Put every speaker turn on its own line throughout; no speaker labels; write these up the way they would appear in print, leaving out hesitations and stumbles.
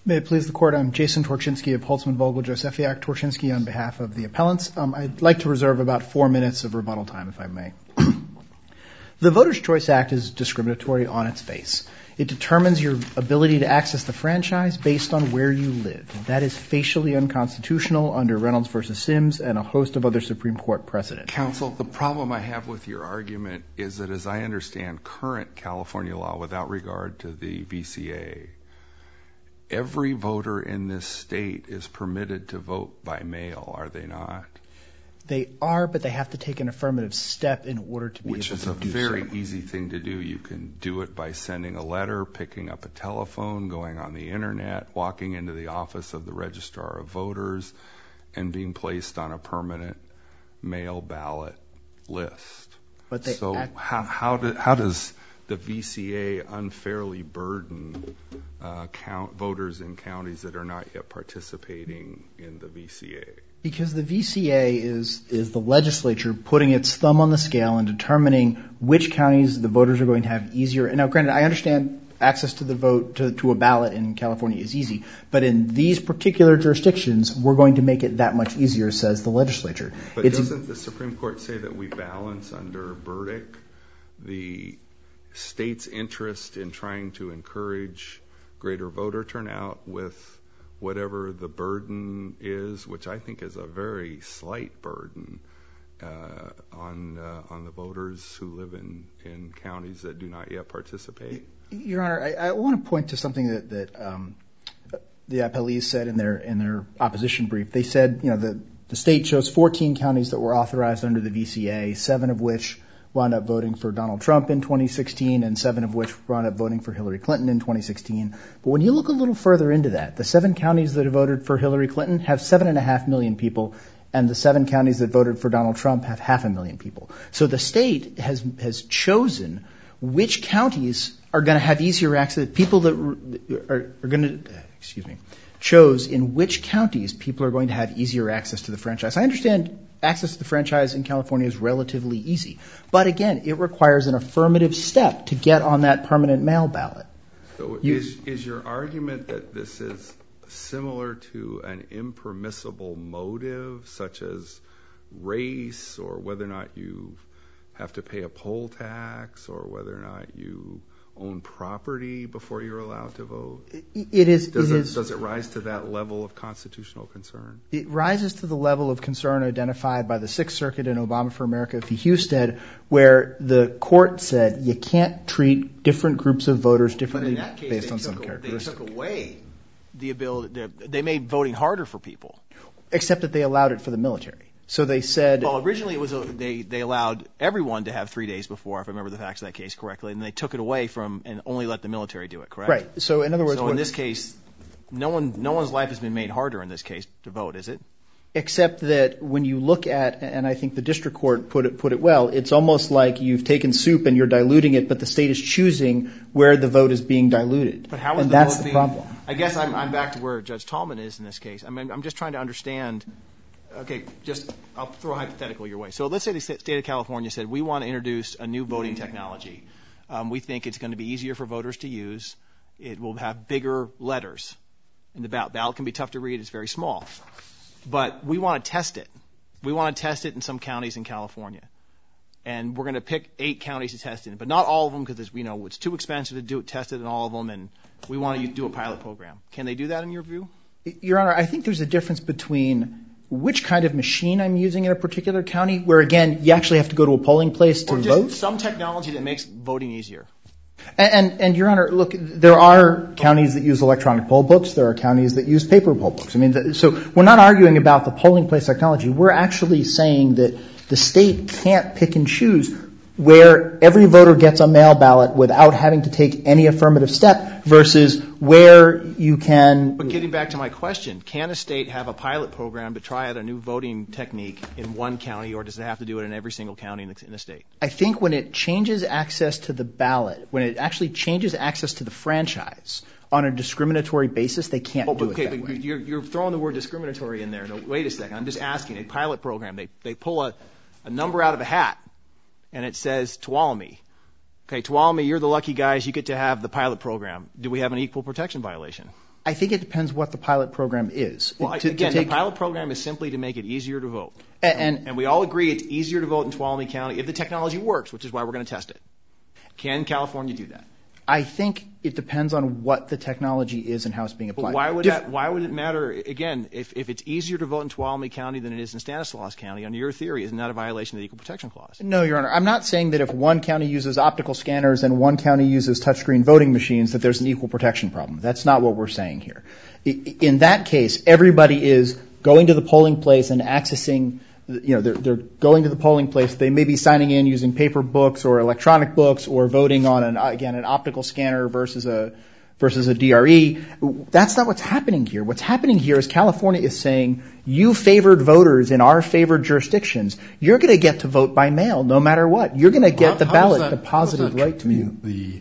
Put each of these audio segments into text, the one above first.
May it please the Court, I'm Jason Torchinsky of Holtzman Vogel Josefiak Torchinsky on behalf of the appellants. I'd like to reserve about 4 minutes of rebuttal time, if I may. The Voters' Choice Act is discriminatory on its face. It determines your ability to access the franchise based on where you live. That is facially unconstitutional under Reynolds v. Sims and a host of other Supreme Court precedents.
Counsel, the problem I have with your argument is that, as I understand current California law without regard to the VCA, every voter in this state is permitted to vote by mail, are they not?
They are, but they have to take an affirmative step in order to be able to do so.
Which is a very easy thing to do. You can do it by sending a letter, picking up a telephone, going on the internet, walking into the office of the Registrar of Voters, and being placed on a permanent mail ballot list. So how does the VCA unfairly burden voters in counties that are not yet participating in the VCA?
Because the VCA is the legislature putting its thumb on the scale and determining which counties the voters are going to have easier. And now, granted, I understand access to the vote to a ballot in California is easy, but in these particular jurisdictions, we're going to make it that much easier, says the legislature.
But doesn't the Supreme Court say that we balance under Burdick the state's interest in trying to encourage greater voter turnout with whatever the burden is, which I think is a very slight burden on the voters who live in counties that do not yet participate?
Your Honor, I want to point to something that the appellees said in their opposition brief. They said, the state chose 14 counties that were authorized under the VCA, 7 of which wound up voting for Donald Trump in 2016, and 7 of which wound up voting for Hillary Clinton in 2016. But when you look a little further into that, the 7 counties that have voted for Hillary Clinton have 7.5 million people, and the 7 counties that voted for Donald Trump have 500,000 people. So the state has chosen which counties are going to have easier access. People that are going to, chose in which counties people are going to have easier access to the franchise. I understand access to the franchise in California is relatively easy. But again, it requires an affirmative step to get on that permanent mail ballot.
So is your argument that this is similar to an impermissible motive, such as race, or whether or not you have to pay a poll tax, or whether or not you own property before you're allowed to vote?
It is.
Does it rise to that level of constitutional concern?
It rises to the level of concern identified by the Sixth Circuit in Obama for America v. Husted, where the court said you can't treat different groups of voters differently based on some characteristics.
They took away the ability. They made voting harder for people.
Except that they allowed it for the military. So they said...
Well, originally it was they allowed everyone to have 3 days before, if I remember the facts of that case correctly, and they took it away and only let the military do it, correct?
Right. So in other words...
So in this case, no one's life has been made harder in this case to vote, is it?
Except that when you look at, and I think the district court put it well, it's almost like you've taken soup and you're diluting it, but the state is choosing where the vote is being diluted.
But how is
that's the problem.
I guess I'm back to where Judge Tallman is in this case. I mean, I'm just trying to understand... Okay, I'll throw a hypothetical your way. So let's say the state of California said, we want to introduce a new voting technology. We think it's going to be easier for voters to use. It will have bigger letters. And the ballot can be tough to read. It's very small. But we want to test it. We want to test it in some counties in California. And we're going to pick 8 counties to test it in, but not all of them because it's too expensive to test it in all of them, and we want to do a pilot program. Can they do that in your view?
Your Honor, I think there's a difference between which kind of machine I'm using in a particular county, where, again, you actually have to go to a polling place to vote.
Or just some technology that makes voting easier.
And Your Honor, look, there are counties that use electronic poll books. There are counties that use paper poll books. I mean, so we're not arguing about the polling place technology. We're actually saying that the state can't pick and choose where every voter gets a mail ballot without having to take any affirmative step versus where you can...
But getting back to my question, can a state have a pilot program to try out a new voting technique in one county, or does it have to do it in every single county in the state?
I think when it changes access to the ballot, when it actually changes access to the franchise on a discriminatory basis, they can't do it that way.
You're throwing the word discriminatory in there. No, wait a second. I'm just asking. A pilot program, they pull a number out of a hat, and it says Tuolumne. Okay, Tuolumne, you're the lucky guys. You get to have the pilot program. Do we have an equal protection violation?
I think it depends what the pilot program is.
Well, the pilot program is simply to make it easier to vote. And we all agree it's easier to vote in Tuolumne County if the technology works, which is why we're going to test it. Can California do that?
I think it depends on what the technology is and how it's being applied.
But why would it matter? Again, if it's easier to vote in Tuolumne County than it is in Stanislaus County, under your theory, isn't that a violation of the Equal Protection Clause?
No, Your Honor. I'm not saying that if one county uses optical scanners and one county uses touchscreen voting machines that there's an equal protection problem. That's not what we're saying here. In that case, everybody is going to the polling place and accessing, they're going to the polling place. They may be signing in using paper books or electronic books or voting on an optical scanner versus a DRE. That's not what's happening here. What's happening here is California is saying, you favored voters in our favored jurisdictions. You're going to get to vote by mail no matter what. You're going to get the ballot deposited right to you.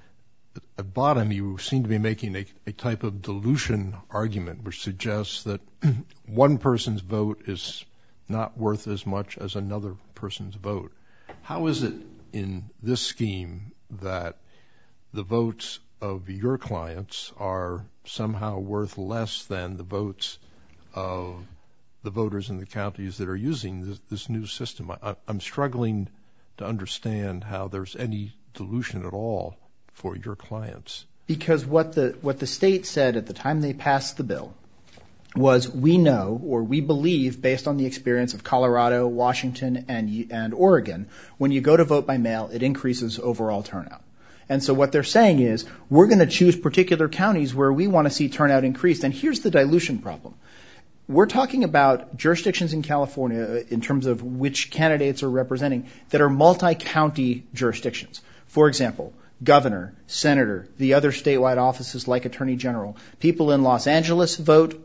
At bottom, you seem to be making a type of dilution argument, which suggests that one person's vote is not worth as much as another person's vote. How is it in this scheme that the votes of your clients are somehow worth less than the votes of the voters in the counties that are using this new system? I'm struggling to understand how there's any dilution at all for your clients.
Because what the state said at the time they passed the bill was we know or we believe, based on the experience of Colorado, Washington, and Oregon, when you go to vote by mail, it increases overall turnout. And so what they're saying is we're going to choose particular counties where we want to see turnout increased. And here's the dilution problem. We're talking about jurisdictions in California in terms of which candidates are representing that are multi-county jurisdictions. For example, governor, senator, the other statewide offices like attorney general. People in Los Angeles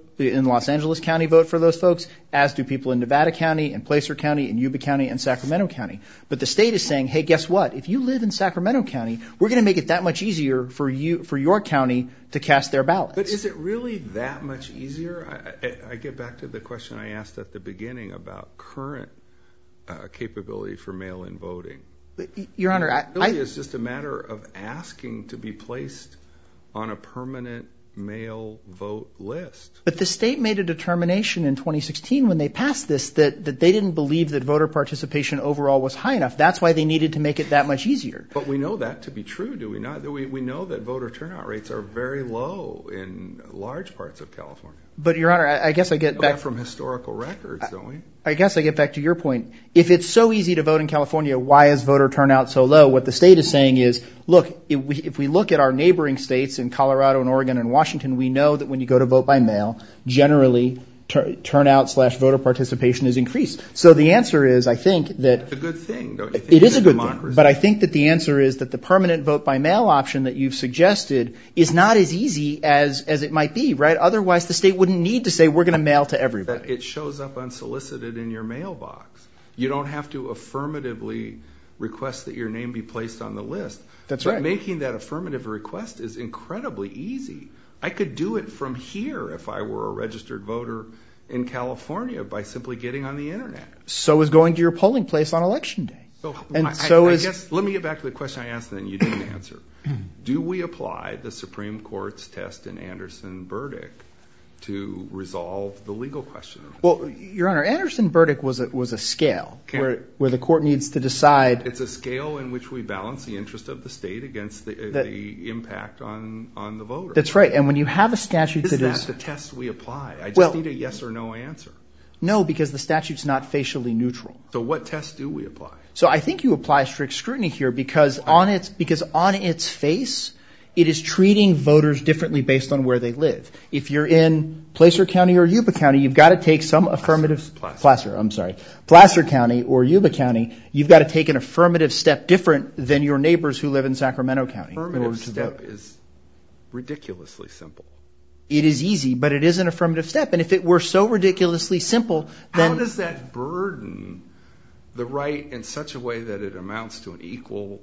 County vote for those folks, as do people in Nevada County, and Placer County, and Yuba County, and Sacramento County. But the state is saying, hey, guess what? If you live in Sacramento County, we're going to make it that much easier for your county to cast their ballots.
But is it really that much easier? I get back to the question I asked at the beginning about current capability for mail-in voting.
Your Honor,
it's just a matter of asking to be placed on a permanent mail vote list.
But the state made a determination in 2016 when they passed this that they didn't believe that voter participation overall was high enough. That's why they needed to make it that much easier.
But we know that to be true, do we not? We know that voter turnout rates are very low in large parts of California.
But, Your Honor, I guess I get back
from historical records, don't we?
I guess I get back to your point. If it's so easy to vote in California, why is voter turnout so low? What the state is saying is, look, if we look at our neighboring states in Colorado and Oregon and Washington, we know that when you go to vote by mail, generally turnout/voter participation is increased. So the answer is, I think that
it's a good thing, don't you think?
It is a good thing, but I think that the answer is that the permanent vote by mail option that you've suggested is not as easy as it might be, right? Otherwise, the state wouldn't need to say we're going to mail to everybody.
That it shows up unsolicited in your mailbox. You don't have to affirmatively request that your name be placed on the list.
That's right.
But making that affirmative request is incredibly easy. I could do it from here if I were a registered voter in California by simply getting on the internet.
So is going to your polling place on Election Day.
I guess, let me get back to the question I asked and then you didn't answer. Do we apply the Supreme Court's test in Anderson-Burdick to resolve the legal question?
Well, Your Honor, Anderson-Burdick was a scale where the court needs to decide.
It's a scale in which we balance the interest of the state against the impact on the voter.
That's right. And when you have a statute that is...
Isn't that the test we apply? I just need a yes or no answer.
No, because the statute's not facially neutral.
So what test do we apply?
So I think you apply strict scrutiny here because on its face, it is treating voters differently based on where they live. If you're in Placer County or Yuba County, you've got to take some affirmative... Placer County or Yuba County, you've got to take an affirmative step different than your neighbors who live in Sacramento County.
Affirmative step is ridiculously simple.
It is easy, but it is an affirmative step. And if it were so ridiculously simple, then...
How does that burden the right in such a way that it amounts to an equal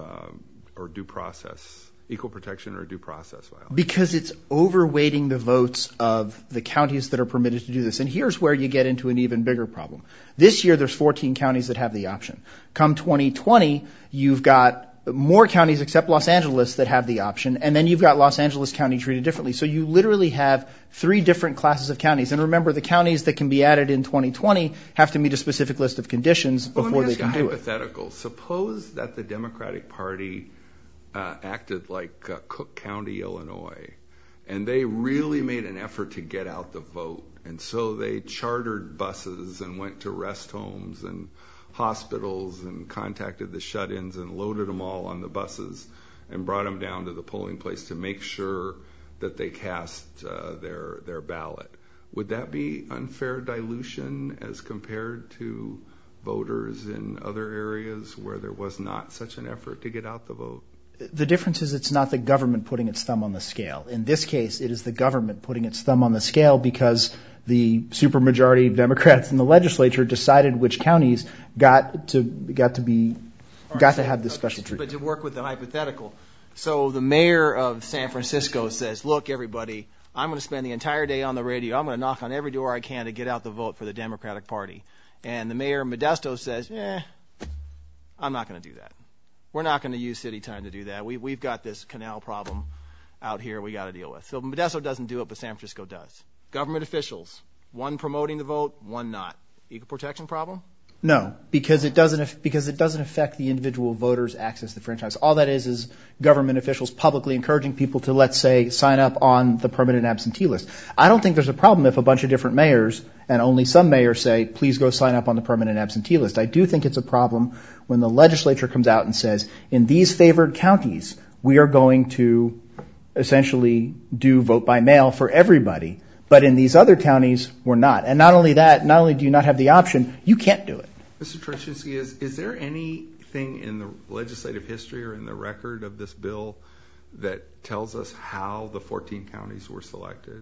protection or due process violation?
Because it's overweighting the votes of the counties that are permitted to do this. And here's where you get into an even bigger problem. This year, there's 14 counties that have the option. Come 2020, you've got more counties except Los Angeles that have the option, and then you've got Los Angeles County treated differently. So you literally have 3 different classes of counties. And remember, the counties that can be added in 2020 have to meet a specific list of conditions before they can do it.
Let me ask you a hypothetical. Suppose that the Democratic Party acted like Cook County, Illinois, and they really made an effort to get out the vote. And so they chartered buses and went to rest homes and hospitals and contacted the shut-ins and loaded them all on the buses and brought them down to the polling place to make sure that they cast their ballot. Would that be unfair dilution as compared to voters in other areas where there was not such an effort to get out the vote?
The difference is it's not the government putting its thumb on the scale. In this case, it is the government putting its thumb on the scale because the supermajority of Democrats in the legislature decided which counties got to have this special treatment.
But to work with the hypothetical, so the mayor of San Francisco says, "Look, everybody, I'm going to spend the entire day on the radio. I'm going to knock on every door I can to get out the vote for the Democratic Party." And the mayor of Modesto says, "I'm not going to do that. We're not going to use city time to do that. We've got this canal problem out here we got to deal with." So Modesto doesn't do it, but San Francisco does. Government officials, one promoting the vote, one not. Equal protection problem?
No, because it doesn't affect the individual voter's access to the franchise. All that is government officials publicly encouraging people to, let's say, sign up on the permanent absentee list. I don't think there's a problem if a bunch of different mayors and only some mayors say, please go sign up on the permanent absentee list. I do think it's a problem when the legislature comes out and says, in these favored counties, we are going to essentially do vote by mail for everybody. But in these other counties, we're not. And not only that, not only do you not have the option, you can't do it.
Mr. Trochinsky, is there anything in the legislative history or in the record of this bill that tells us how the 14 counties were selected?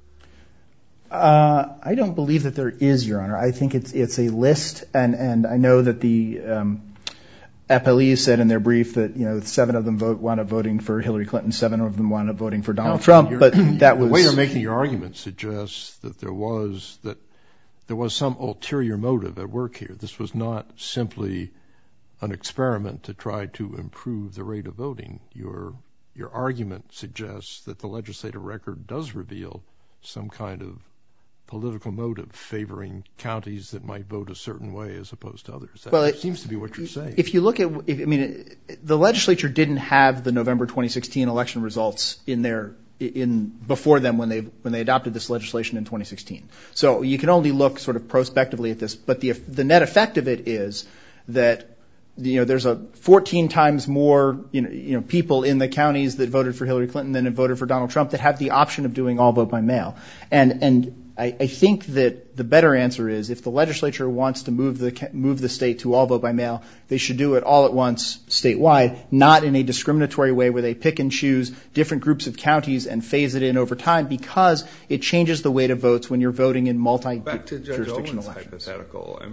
I don't believe that there is, Your Honor. I think it's a list, and I know that the appellees said in their brief that 7 of them wound up voting for Hillary Clinton, 7 of them wound up voting for Donald Trump. But that was
the way you're making your argument suggests that there was some ulterior motive at work here. This was not simply an experiment to try to improve the rate of voting. Your argument suggests that the legislative record does reveal some kind of political motive favoring counties that might vote a certain way as opposed to others. That seems to be what you're saying.
If you look at, the legislature didn't have the November 2016 election results before them when they adopted this legislation in 2016. So you can only look sort of prospectively at this. But the net effect of it is that there's 14 times more people in the counties that voted for Hillary Clinton than have voted for Donald Trump that have the option of doing all vote by mail. And I think that the better answer is if the legislature wants to move the state to all vote by mail, they should do it all at once statewide, not in a discriminatory way where they pick and choose different groups of counties and phase it in over time, because it changes the weight of votes when you're voting in multi-jurisdictional elections.
Hypothetical.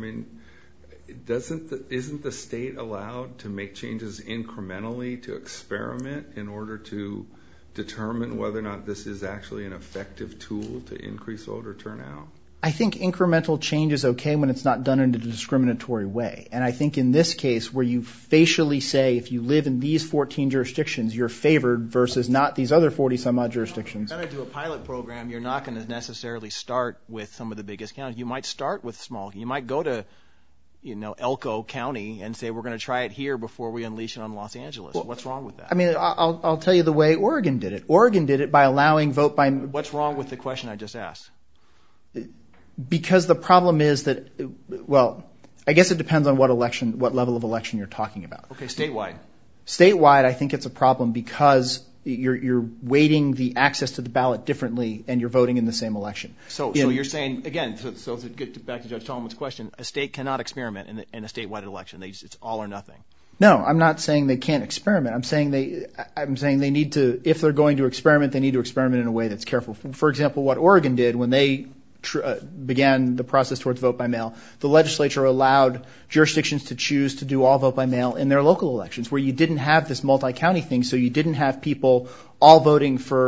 Isn't the state allowed to make changes incrementally to experiment in order to determine whether or not this is actually an effective tool to increase voter turnout?
I think incremental change is okay when it's not done in a discriminatory way. And I think in this case, where you facially say if you live in these 14 jurisdictions, you're favored versus not these other 40-some-odd jurisdictions.
If you're going to do a pilot program, you're not going to necessarily start with some of the biggest counties. You might start with small. You might go to Elko County and say we're going to try it here before we unleash it on Los Angeles. What's wrong with that?
I'll tell you the way Oregon did it. Oregon did it by allowing vote by...
What's wrong with the question I just asked?
Because the problem is that, I guess it depends on what level of election you're talking about.
Okay, statewide.
Statewide, I think it's a problem because you're weighting the access to the ballot differently and you're voting in the same election.
So you're saying, again, so to get back to Judge Tolman's question, a state cannot experiment in a statewide election. It's all or nothing.
No, I'm not saying they can't experiment. I'm saying they need to, if they're going to experiment, they need to experiment in a way that's careful. For example, what Oregon did when they began the process towards vote by mail, the legislature allowed jurisdictions to choose to do all vote by mail in their local elections, where you didn't have this multi-county thing, so you didn't have people all voting for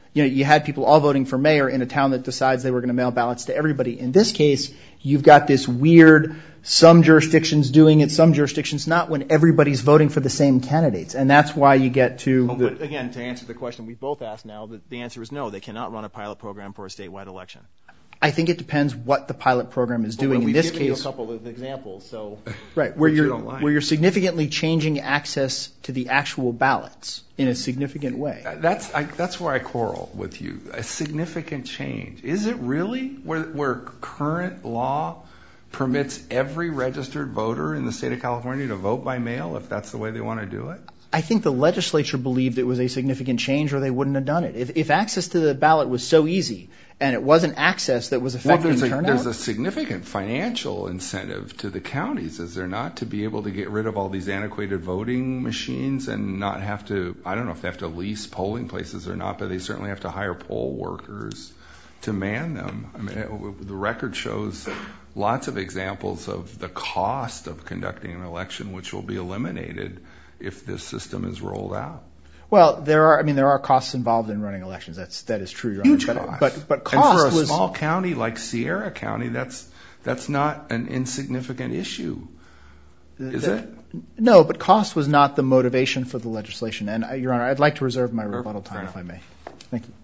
you had people all voting for mayor in a town that decides they were going to mail ballots to everybody. In this case, you've got this weird, some jurisdictions doing it, some jurisdictions not, when everybody's voting for the same candidates. And that's why you get to...
But again, to answer the question we both asked now, the answer is no. They cannot run a pilot program for a statewide election.
I think it depends what the pilot program is doing. In this case,
we've given you a couple of examples, so...
Right, where you're significantly changing access to the actual ballots in a significant way.
That's where I quarrel with you. A significant change. Is it really where current law permits every registered voter in the state of California to vote by mail if that's the way they want to do it?
I think the legislature believed it was a significant change or they wouldn't have done it. If access to the ballot was so easy and it wasn't access that was affecting turnout...
There's a significant financial incentive to the counties, is there not, to be able to get rid of all these antiquated voting machines and not have to, I don't know if they have to lease polling places or not, but they certainly have to hire poll workers to man them. I mean, the record shows lots of examples of the cost of conducting an election, which will be eliminated if this system is rolled out.
Well, there are costs involved in running elections. That is true, Your Honor.
Huge costs.
But cost
and for a small county like Sierra County, that's not an insignificant issue, is it?
No, but cost was not the motivation for the legislation. And, Your Honor, I'd like to reserve my rebuttal time, if I may. Thank you.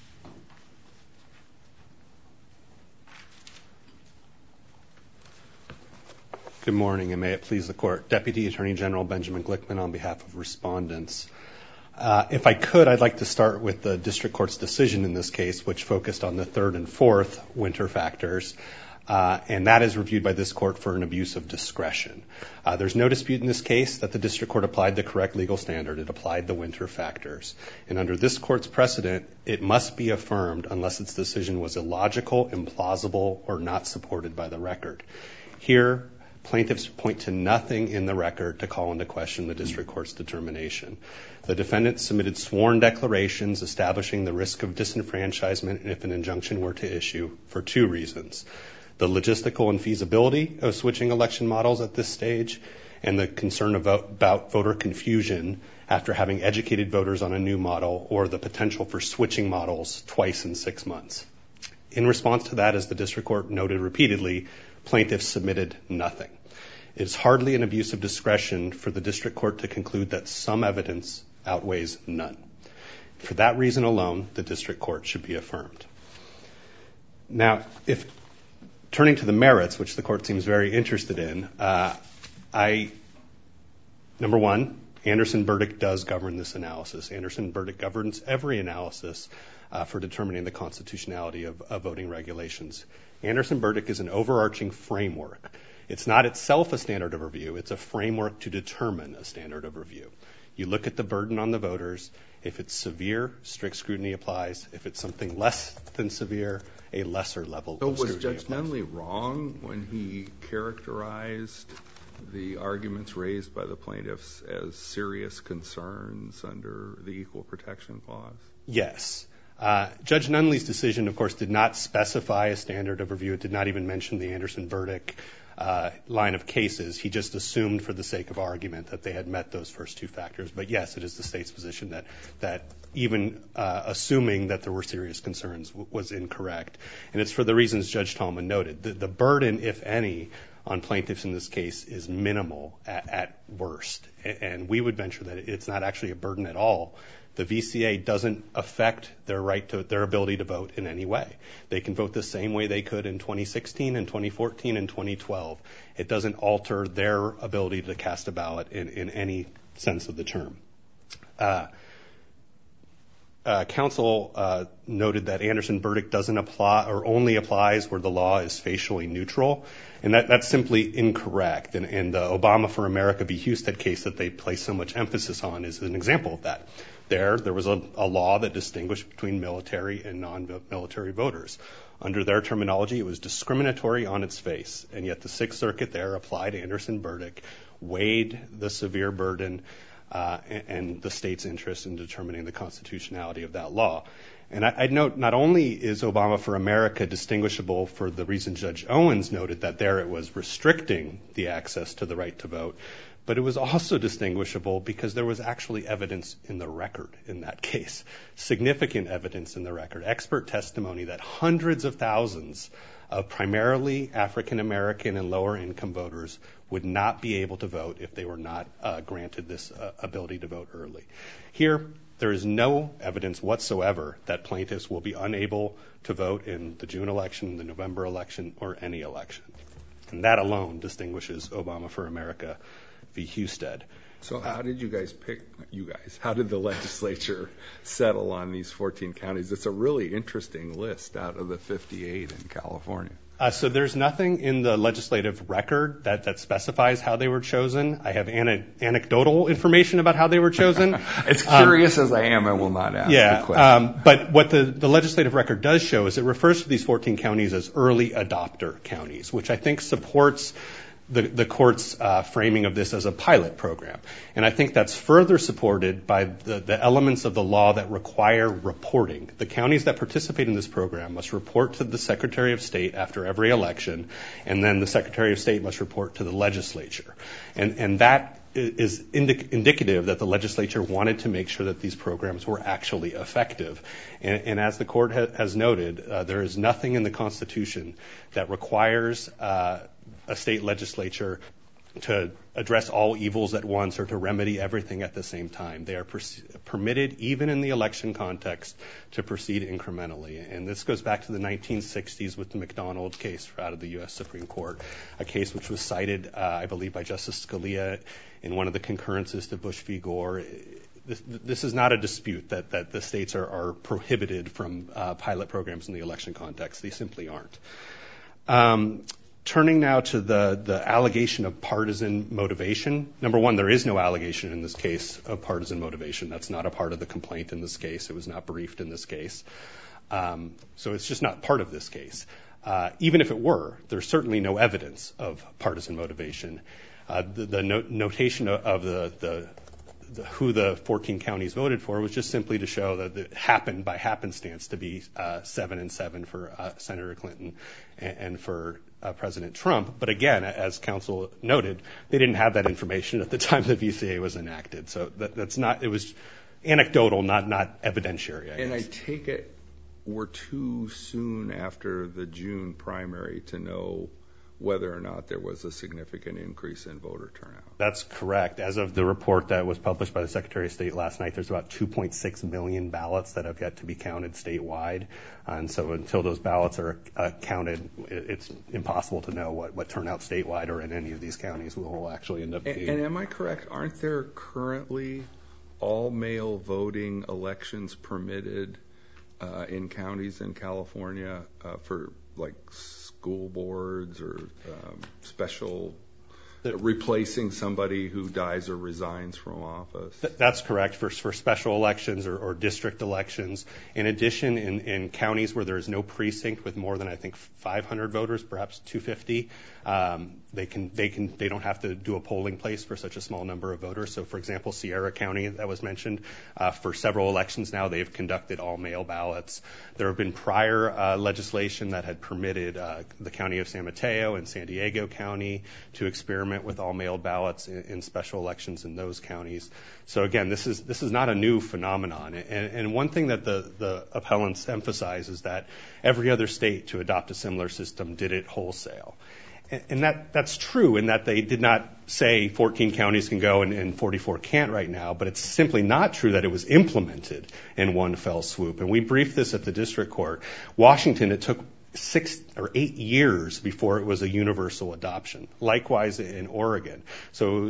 Good morning, and may it please the Court. Deputy Attorney General Benjamin Glickman on behalf of respondents. If I could, I'd like to start with the district court's decision in this case, which focused on the third and fourth winter factors, and that is reviewed by this court for an abuse of discretion. There's no dispute in this case that the district court applied the correct legal standard. It applied the winter factors. And under this court's precedent, it must be affirmed unless its decision was illogical, implausible, or not supported by the record. Here, plaintiffs point to nothing in the record to call into question the district court's determination. The defendants submitted sworn declarations establishing the risk of disenfranchisement if an injunction were to issue for two reasons: the logistical infeasibility of switching election models at this stage and the concern about voter confusion after having educated voters on a new model or the potential for switching models twice in 6 months. In response to that, as the district court noted repeatedly, plaintiffs submitted nothing. It is hardly an abuse of discretion for the district court to conclude that some evidence outweighs none. For that reason alone, the district court should be affirmed. Now, turning to the merits, which the court seems very interested in, number one, Anderson-Burdick does govern this analysis. Anderson-Burdick governs every analysis for determining the constitutionality of voting regulations. Anderson-Burdick is an overarching framework. It's not itself a standard of review. It's a framework to determine a standard of review. You look at the burden on the voters. If it's severe, strict scrutiny applies. If it's something less than severe, a lesser level of scrutiny applies. So was Judge Nunley wrong when he characterized the arguments raised by the plaintiffs as serious concerns under the Equal Protection Clause? Yes. Judge Nunley's decision, of course, did not specify a standard of review. It did not even mention the Anderson-Burdick line of cases. He just assumed for the sake of argument that they had met those first two factors. But yes, it is the state's position that even assuming that there were serious concerns was incorrect. And it's for the reasons Judge Tallman noted. The burden, if any, on plaintiffs in this case is minimal at worst. And we would venture that it's not actually a burden at all. The VCA doesn't affect their ability to vote in any way. They can vote the same way they could in 2016 and 2014 and 2012. It doesn't alter their ability to cast a ballot in any sense of the term. Counsel noted that Anderson-Burdick doesn't apply or only applies where the law is facially neutral. And that's simply incorrect. And the Obama for America v. Husted case that they place so much emphasis on is an example of that. There was a law that distinguished between military and non-military voters. Under their terminology, it was discriminatory on its face. And yet the Sixth Circuit there applied Anderson-Burdick, weighed the severe burden and the state's interest in determining the constitutionality of that law. And I'd note not only is Obama for America distinguishable for the reason Judge Owens noted that there it was restricting the access to the right to vote, But it was also distinguishable because there was actually evidence in the record in that case, significant evidence in the record, expert testimony that hundreds of thousands of primarily African American and lower income voters would not be able to vote if they were not granted this ability to vote early. Here, there is no evidence whatsoever that plaintiffs will be unable to vote in the June election, the November election, or any election. And that alone distinguishes Obama for America v. Husted.
So how did how did the legislature settle on these 14 counties? It's a really interesting list out of the 58 in California.
So there's nothing in the legislative record that specifies how they were chosen. I have anecdotal information about how they were chosen.
As curious as I am, I will not ask the question.
But what the legislative record does show is it refers to these 14 counties as early adopter counties, which I think supports the court's framing of this as a pilot program. And I think that's further supported by the elements of the law that require reporting. The counties that participate in this program must report to the Secretary of State after every election, and then the Secretary of State must report to the legislature. And that is indicative that the legislature wanted to make sure that these programs were actually effective. And as the court has noted, there is nothing in the Constitution that requires a state legislature to address all evils at once or to remedy everything at the same time. They are permitted, even in the election context, to proceed incrementally. And this goes back to the 1960s with the McDonald case out of the U.S. Supreme Court, a case which was cited, I believe, by Justice Scalia in one of the concurrences to Bush v. Gore. This is not a dispute that the states are prohibited from pilot programs in the election context. They simply aren't. Turning now to the allegation of partisan motivation. Number one, there is no allegation in this case of partisan motivation. That's not a part of the complaint in this case. It was not briefed in this case. So it's just not part of this case. Even if it were, there's certainly no evidence of partisan motivation. The notation of who the 14 counties voted for was just simply to show that it happened by happenstance to be 7-7 for Senator Clinton and for President Trump. But again, as counsel noted, they didn't have that information at the time the VCA was enacted. So it was anecdotal, not evidentiary, I guess.
And I take it we're too soon after the June primary to know whether or not there was a significant increase in voter turnout.
That's correct. As of the report that was published by the Secretary of State last night, there's about 2.6 million ballots that have yet to be counted statewide. And so until those ballots are counted, it's impossible to know what turnout statewide or in any of these counties will actually end up being.
And am I correct? Aren't there currently all mail voting elections permitted in counties in California for like school boards or special replacing somebody who dies or resigns from office?
That's correct for special elections or district elections. In addition, in counties where there is no precinct with more than, I think, 500 voters, perhaps 250, they don't have to do a polling place for such a small number of voters. So, for example, Sierra County that was mentioned, for several elections now, they've conducted all mail ballots. There have been prior legislation that had permitted the county of San Mateo and San Diego County to experiment with all mail ballots in special elections in those counties. So again, this is not a new phenomenon. And one thing that the appellants emphasize is that every other state to adopt a similar system did it wholesale. And that's true in that they did not say 14 counties can go and 44 can't right now, but it's simply not true that it was implemented in one fell swoop. And we briefed this at the district court. Washington, it took 6 or 8 years before it was a universal adoption. Likewise in Oregon. So,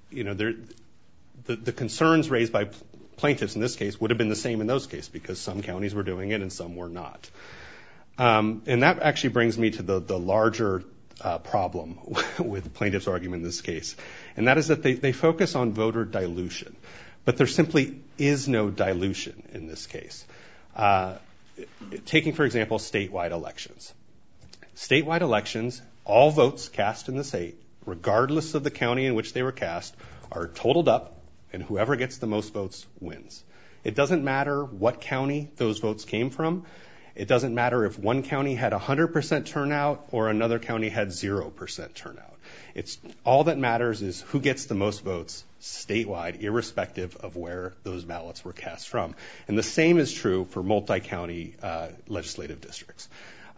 the concerns raised by plaintiffs in this case would have been the same in those cases because some counties were doing it and some were not. And that actually brings me to the larger problem with plaintiffs' argument in this case. And that is that they focus on voter dilution. But there simply is no dilution in this case. Taking, for example, statewide elections. Statewide elections, all votes cast in the state, regardless of the county in which they were cast, are totaled up, and whoever gets the most votes wins. It doesn't matter what county those votes came from. It doesn't matter if one county had 100% turnout or another county had 0% turnout. It's all that matters is who gets the most votes statewide, irrespective of where those ballots were cast from. And the same is true for multi-county legislative districts.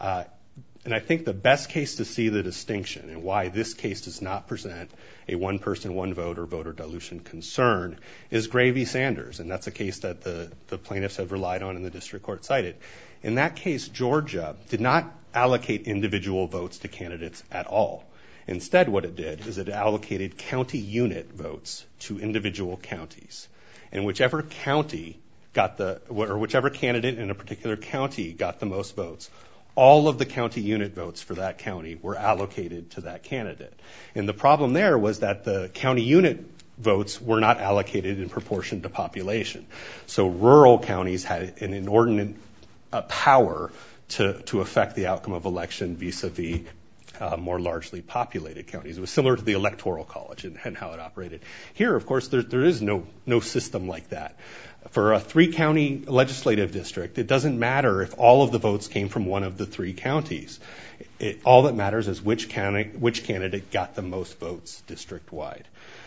And I think the best case to see the distinction and why this case does not present a one person, one vote or voter dilution concern is Gray v. Sanders. And that's a case that the plaintiffs have relied on and the district court cited. In that case, Georgia did not allocate individual votes to candidates at all. Instead, what it did is it allocated county unit votes to individual counties. And whichever county whichever candidate in a particular county got the most votes, all of the county unit votes for that county were allocated to that candidate. And the problem there was that the county unit votes were not allocated in proportion to population. So rural counties had an inordinate power to affect the outcome of election vis-a-vis more largely populated counties. It was similar to the Electoral College and how it operated. Here, of course, there is no system like that. For a 3-county legislative district, it doesn't matter if all of the votes came from one of the 3 counties. All that matters is which candidate got the most votes district-wide.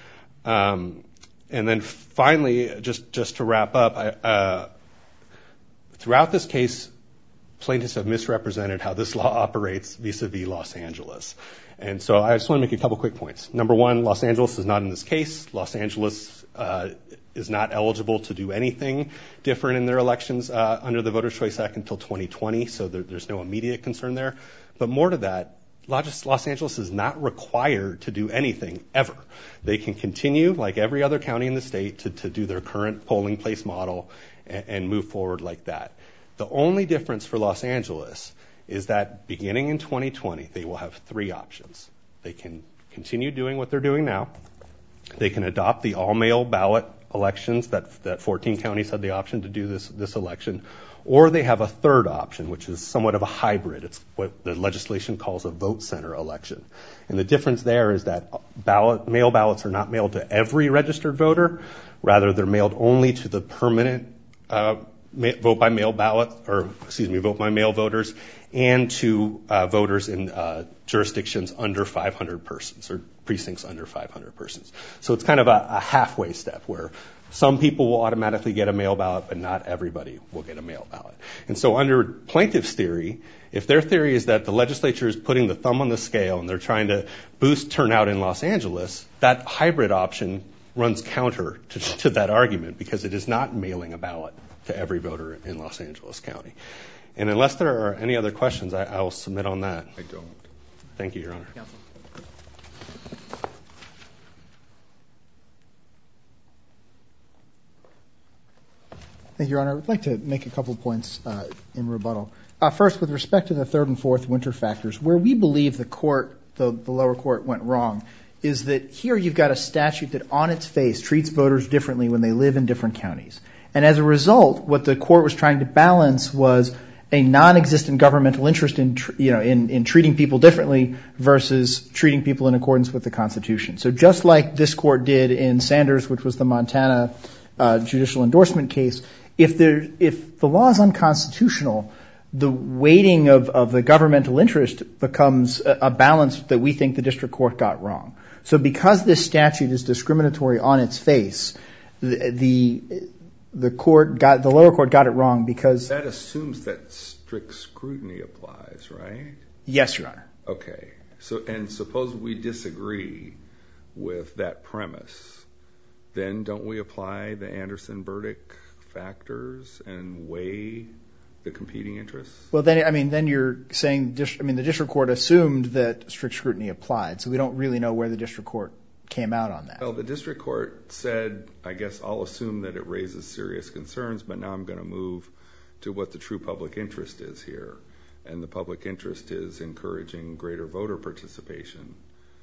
And then finally, just to wrap up, throughout this case, plaintiffs have misrepresented how this law operates vis-a-vis Los Angeles. And so I just want to make a couple quick points. Number one, Los Angeles is not in this case. Los Angeles is not eligible to do anything different in their elections under the Voters' Choice Act until 2020, so there's no immediate concern there. But more to that, Los Angeles is not required to do anything ever. They can continue, like every other county in the state, to do their current polling place model and move forward like that. The only difference for Los Angeles is that beginning in 2020, they will have 3 options. They can continue doing what they're doing now. They can adopt the all-mail ballot elections that 14 counties had the option to do this election. Or they have a third option, which is somewhat of a hybrid. It's what the legislation calls a vote center election. And the difference there is that mail ballots are not mailed to every registered voter. Rather, they're mailed only to the permanent vote by mail voters and to voters in jurisdictions under 500 persons or precincts under 500 persons. So it's kind of a halfway step where some people will automatically get a mail ballot, but not everybody will get a mail ballot. And so under plaintiff's theory, if their theory is that the legislature is putting the thumb on the scale and they're trying to boost turnout in Los Angeles, that hybrid option runs counter to that argument because it is not mailing a ballot to every voter in Los Angeles County. And unless there are any other questions, I will submit on that.
I don't.
Thank you, Your Honor.
Counsel.
Thank you, Your Honor. I'd like to make a couple points in rebuttal. First, with respect to the 3rd and 4th winter factors, where we believe the lower court went wrong is that here you've got a statute that on its face treats voters differently when they live in different counties. And as a result, what the court was trying to balance was a non-existent governmental interest in treating people differently versus treating people in accordance with the Constitution. So just like this court did in Sanders, which was the Montana judicial endorsement case, if the law is unconstitutional, the weighting of the governmental interest becomes a balance that we think the district court got wrong. So because this statute is discriminatory on its face, the lower court got it wrong because
that assumes that strict scrutiny applies, right?
Yes, Your Honor.
Okay. And suppose we disagree with that premise, then don't we apply the Anderson-Burdick factors and weigh the competing interests?
Well, then you're saying the district court assumed that strict scrutiny applied, so we don't really know where the district court came out on that.
Well, the district court said, I guess I'll assume that it raises serious concerns, but now I'm going to move to what the true public interest is here. And the public interest is encouraging greater voter participation.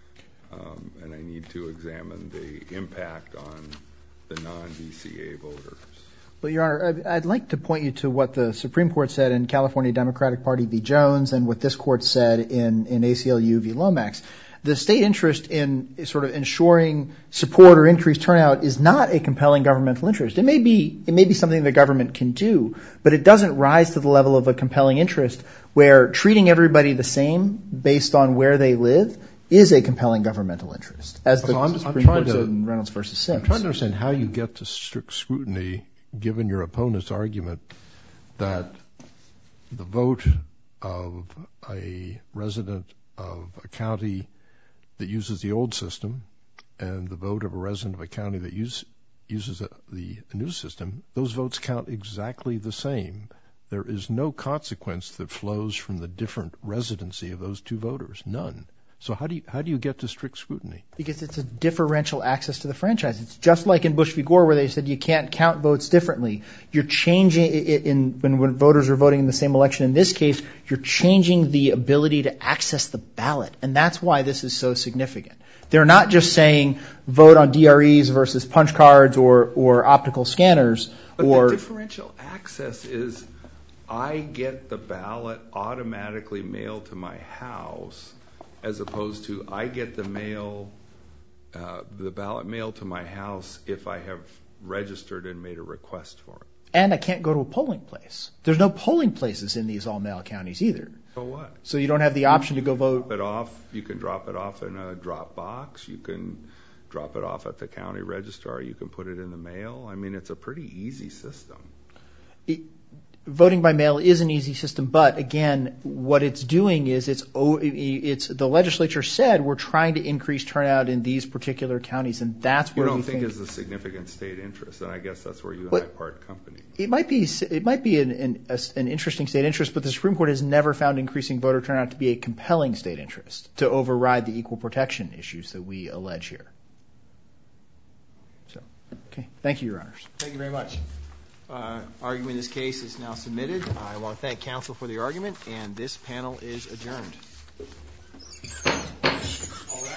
And I need to examine the impact on the non-VCA voters.
Well, Your Honor, I'd like to point you to what the Supreme Court said in California Democratic Party v. Jones and what this court said in ACLU v. Lomax. The state interest in sort of ensuring support or increased turnout is not a compelling governmental interest. It may be something the government can do, but it doesn't rise to the level of a compelling interest where treating everybody the same based on where they live is a compelling governmental interest, as the Supreme Court said in Reynolds v. Sims.
I'm trying to understand how you get to strict scrutiny, given your opponent's argument that the vote of a resident of a county that uses the old system and the vote of a resident of a county that uses the new system, those votes count exactly the same. There is no consequence that flows from the different residency of those two voters. None. So how do you get to strict scrutiny?
Because it's a differential access to the franchise. It's just like in Bush v. Gore, where they said you can't count votes differently. You're changing when voters are voting in the same election. In this case, you're changing the ability to access the ballot, and that's why this is so significant. They're not just saying vote on DREs versus punch cards or optical scanners.
But the differential access is I get the ballot automatically mailed to my house, as opposed to I get the ballot mailed to my house if I have registered and made a request for it.
And I can't go to a polling place. There's no polling places in these all-mail counties either.
So what?
So you don't have the option to go vote.
You can drop it off in a drop box. You can drop it off at the county registrar. You can put it in the mail. I mean, it's a pretty easy system.
Voting by mail is an easy system, but again, what it's doing is the legislature said we're trying to increase turnout in these particular counties, and that's where
you don't think is a significant state interest, and I guess that's where you and I part company.
It might be an interesting state interest, but the Supreme Court has never found increasing voter turnout to be a compelling state interest to override the equal protection issues that we allege here. So, okay, thank you, Your Honors.
Thank you very much. Argument in this case is now submitted. I want to thank counsel for the argument, and this panel is adjourned.